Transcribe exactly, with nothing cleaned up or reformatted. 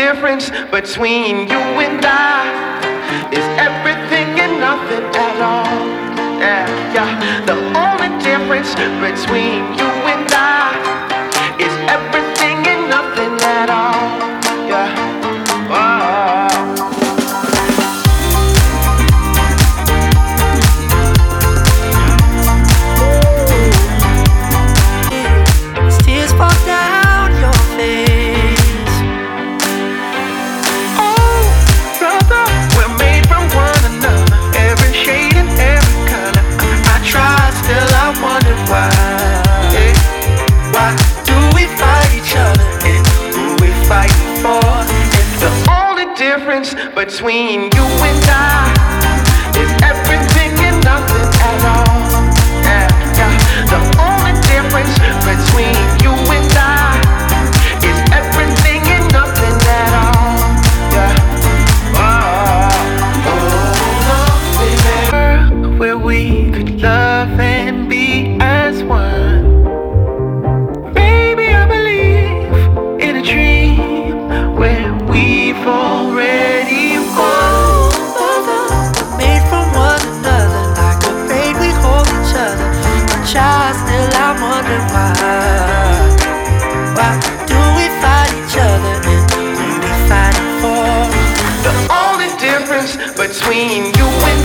difference between you and I is everything and nothing at all. Yeah, yeah. The only difference between you and I is everything and nothing at all. Yeah. Whoa. Tears fall down your face. Oh, brother, we're made from one another, every shade and every color. I try, still I wonder why. Yeah. Why do we fight each other and who we fighting for? And the only difference between you and I is everything and nothing at all. Yeah, yeah. The only difference between you and I is everything and nothing at all. Yeah. Oh, oh, baby. Where we could love and be as one. Baby, I believe in a dream where we've already won. Made from one another, like a babe we hold each other. A child, still I wonder why. Why do we fight each other and who we fighting for? The only difference between you and